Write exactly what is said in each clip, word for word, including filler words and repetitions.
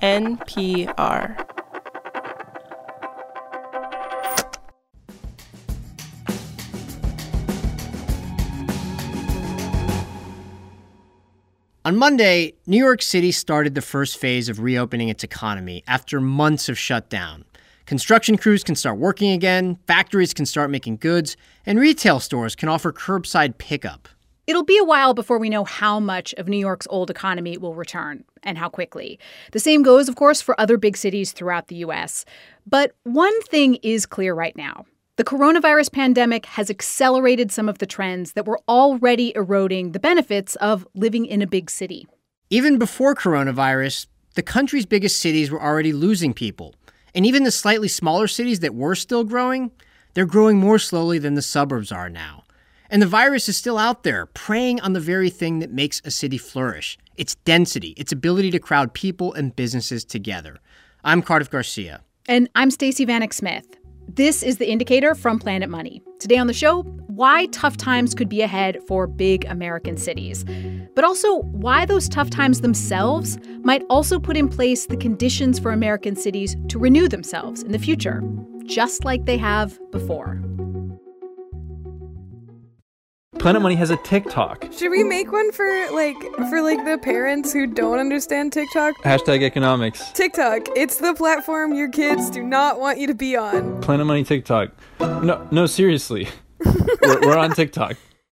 N P R. On Monday, New York City started the first phase of reopening its economy after months of shutdown. Construction crews can start working again, factories can start making goods, and retail stores can offer curbside pickup. It'll be a while before we know how much of New York's old economy will return and how quickly. The same goes, of course, for other big cities throughout the U S. But one thing is clear right now. The coronavirus pandemic has accelerated some of the trends that were already eroding the benefits of living in a big city. Even before coronavirus, the country's biggest cities were already losing people. And even the slightly smaller cities that were still growing, they're growing more slowly than the suburbs are now. And the virus is still out there, preying on the very thing that makes a city flourish. Its density, its ability to crowd people and businesses together. I'm Cardiff Garcia. And I'm Stacey Vanek Smith. This is The Indicator from Planet Money. Today on the show, why tough times could be ahead for big American cities. But also why those tough times themselves might also put in place the conditions for American cities to renew themselves in the future, just like they have before. Planet Money has a TikTok. Should we make one for like for like the parents who don't understand TikTok? Hashtag economics. TikTok, it's the platform your kids do not want you to be on. Planet Money TikTok. No, no, seriously. we're, we're on TikTok.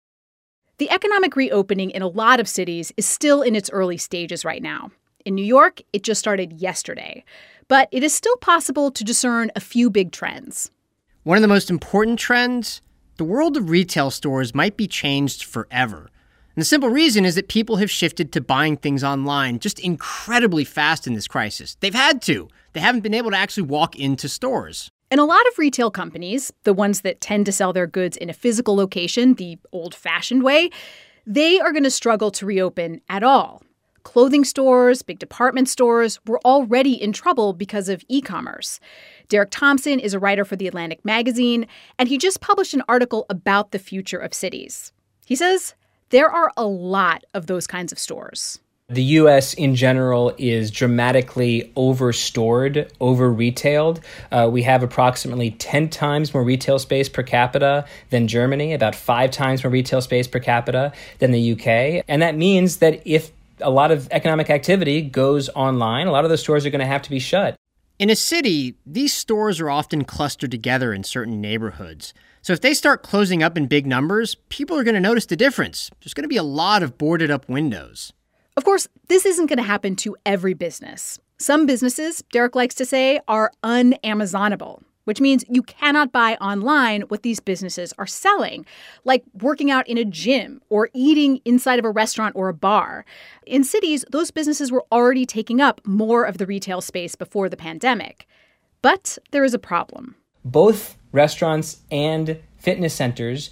The economic reopening in a lot of cities is still in its early stages right now. In New York, it just started yesterday. But it is still possible to discern a few big trends. One of the most important trends? The world of retail stores might be changed forever. And the simple reason is that people have shifted to buying things online just incredibly fast in this crisis. They've had to. They haven't been able to actually walk into stores. And a lot of retail companies, the ones that tend to sell their goods in a physical location, the old-fashioned way, they are going to struggle to reopen at all. Clothing stores, big department stores were already in trouble because of e-commerce. Derek Thompson is a writer for The Atlantic magazine, and he just published an article about the future of cities. He says there are a lot of those kinds of stores. The U S in general is dramatically overstored, over-retailed. Uh, we have approximately ten times more retail space per capita than Germany, about five times more retail space per capita than the U K. And that means that if a lot of economic activity goes online, a lot of those stores are going to have to be shut. In a city, these stores are often clustered together in certain neighborhoods. So if they start closing up in big numbers, people are going to notice the difference. There's going to be a lot of boarded up windows. Of course, this isn't going to happen to every business. Some businesses, Derek likes to say, are un-Amazonable, which means you cannot buy online what these businesses are selling, like working out in a gym or eating inside of a restaurant or a bar. In cities, those businesses were already taking up more of the retail space before the pandemic. But there is a problem. Both restaurants and fitness centers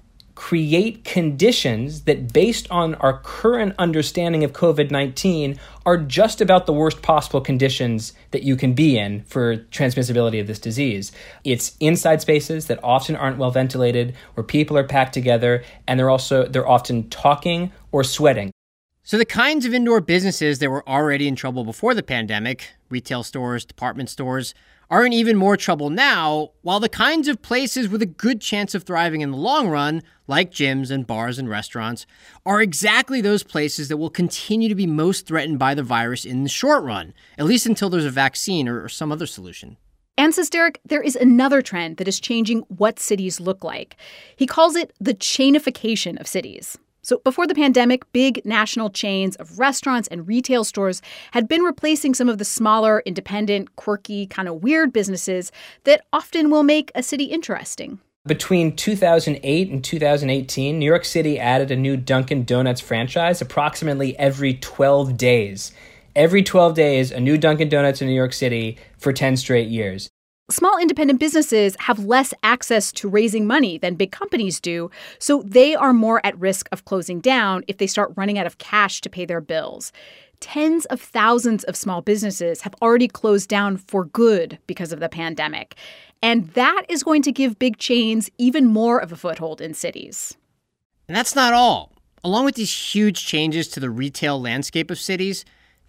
create conditions that, based on our current understanding of covid nineteen, are just about the worst possible conditions that you can be in for transmissibility of this disease. It's inside spaces that often aren't well ventilated, where people are packed together, and they're also they're often talking or sweating. So the kinds of indoor businesses that were already in trouble before the pandemic, retail stores, department stores, are in even more trouble now, while the kinds of places with a good chance of thriving in the long run, like gyms and bars and restaurants, are exactly those places that will continue to be most threatened by the virus in the short run, at least until there's a vaccine or, or some other solution. And says Derek, there is another trend that is changing what cities look like. He calls it the chainification of cities. So before the pandemic, big national chains of restaurants and retail stores had been replacing some of the smaller, independent, quirky, kind of weird businesses that often will make a city interesting. Between two thousand eight and two thousand eighteen, New York City added a new Dunkin' Donuts franchise approximately every twelve days. Every twelve days, a new Dunkin' Donuts in New York City for ten straight years. Small independent businesses have less access to raising money than big companies do, so they are more at risk of closing down if they start running out of cash to pay their bills. Tens of thousands of small businesses have already closed down for good because of the pandemic. And that is going to give big chains even more of a foothold in cities. And that's not all. Along with these huge changes to the retail landscape of cities,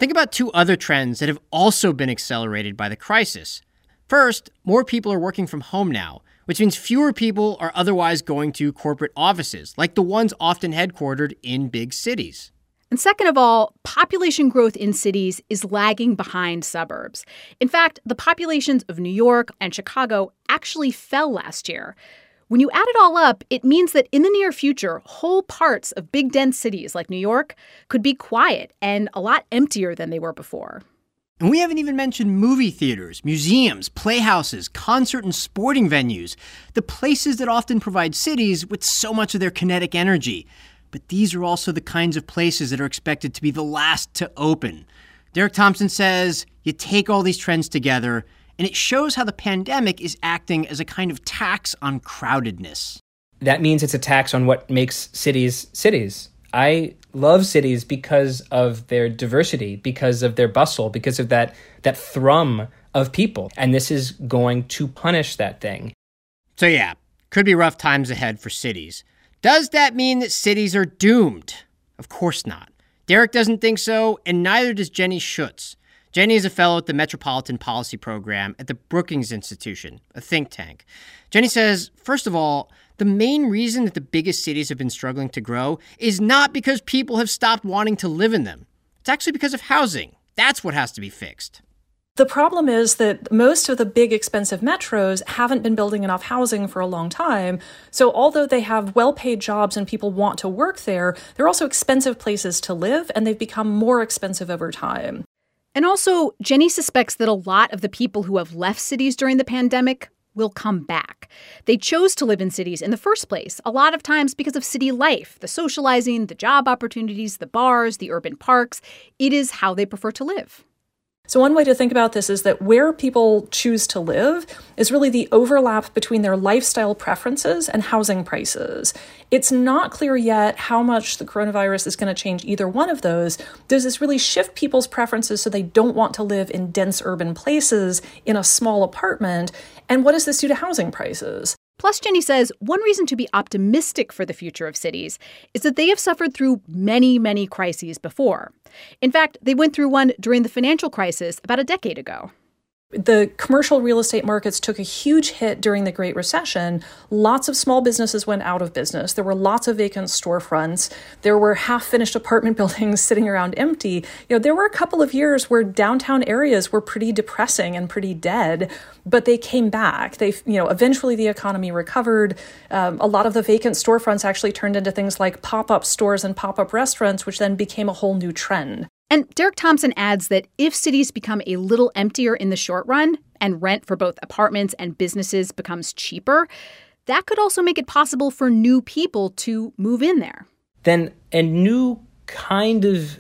Think about two other trends that have also been accelerated by the crisis. First, more people are working from home now, which means fewer people are otherwise going to corporate offices, like the ones often headquartered in big cities. And second of all, population growth in cities is lagging behind suburbs. In fact, the populations of New York and Chicago actually fell last year. When you add it all up, it means that in the near future, whole parts of big dense cities like New York could be quiet and a lot emptier than they were before. And we haven't even mentioned movie theaters, museums, playhouses, concert and sporting venues, the places that often provide cities with so much of their kinetic energy. But these are also the kinds of places that are expected to be the last to open. Derek Thompson says you take all these trends together, and it shows how the pandemic is acting as a kind of tax on crowdedness. That means it's a tax on what makes cities cities. I love cities because of their diversity, because of their bustle, because of that that thrum of people. And this is going to punish that thing. So yeah, could be rough times ahead for cities. Does that mean that cities are doomed? Of course not. Derek doesn't think so, and neither does Jenny Schuetz. Jenny is a fellow at the Metropolitan Policy Program at the Brookings Institution, a think tank. Jenny says, first of all, the main reason that the biggest cities have been struggling to grow is not because people have stopped wanting to live in them. It's actually because of housing. That's what has to be fixed. The problem is that most of the big expensive metros haven't been building enough housing for a long time. So although they have well-paid jobs and people want to work there, they're also expensive places to live, and they've become more expensive over time. And also, Jenny suspects that a lot of the people who have left cities during the pandemic will come back. They chose to live in cities in the first place, a lot of times because of city life, the socializing, the job opportunities, the bars, the urban parks. It is how they prefer to live. So one way to think about this is that where people choose to live is really the overlap between their lifestyle preferences and housing prices. It's not clear yet how much the coronavirus is going to change either one of those. Does this really shift people's preferences so they don't want to live in dense urban places in a small apartment? And what does this do to housing prices? Plus, Jenny says one reason to be optimistic for the future of cities is that they have suffered through many, many crises before. In fact, they went through one during the financial crisis about a decade ago. The commercial real estate markets took a huge hit during the Great Recession. Lots of small businesses went out of business. There were lots of vacant storefronts. There were half-finished apartment buildings sitting around empty. You know, there were a couple of years where downtown areas were pretty depressing and pretty dead, but they came back. They, you know, eventually the economy recovered. Um, a lot of the vacant storefronts actually turned into things like pop-up stores and pop-up restaurants, which then became a whole new trend. And Derek Thompson adds that if cities become a little emptier in the short run and rent for both apartments and businesses becomes cheaper, that could also make it possible for new people to move in there. Then a new kind of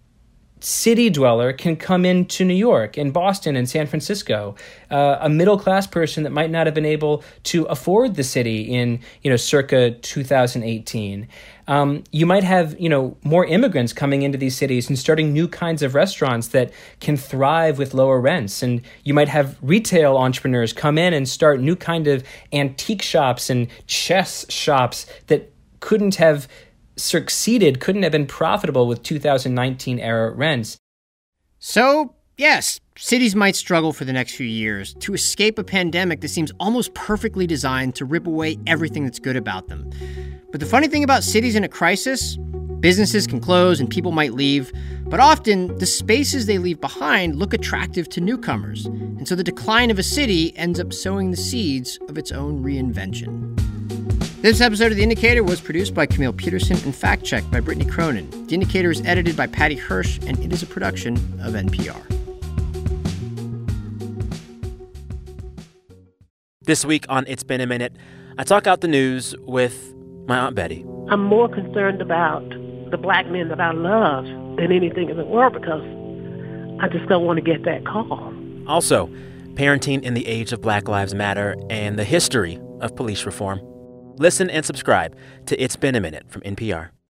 city dweller can come into New York and Boston and San Francisco, uh, a middle-class person that might not have been able to afford the city in, you know, circa two thousand eighteen. Um, you might have, you know, more immigrants coming into these cities and starting new kinds of restaurants that can thrive with lower rents. And you might have retail entrepreneurs come in and start new kind of antique shops and chess shops that couldn't have succeeded, couldn't have been profitable with two thousand nineteen era rents. So, yes, cities might struggle for the next few years to escape a pandemic that seems almost perfectly designed to rip away everything that's good about them. But the funny thing about cities in a crisis, businesses can close and people might leave, but often the spaces they leave behind look attractive to newcomers. And so the decline of a city ends up sowing the seeds of its own reinvention. This episode of The Indicator was produced by Camille Peterson and fact-checked by Brittany Cronin. The Indicator is edited by Patty Hirsch, and it is a production of N P R. This week on It's Been a Minute, I talk out the news with my Aunt Betty. I'm more concerned about the black men that I love than anything in the world because I just don't want to get that call. Also, parenting in the age of Black Lives Matter and the history of police reform. Listen and subscribe to It's Been a Minute from N P R.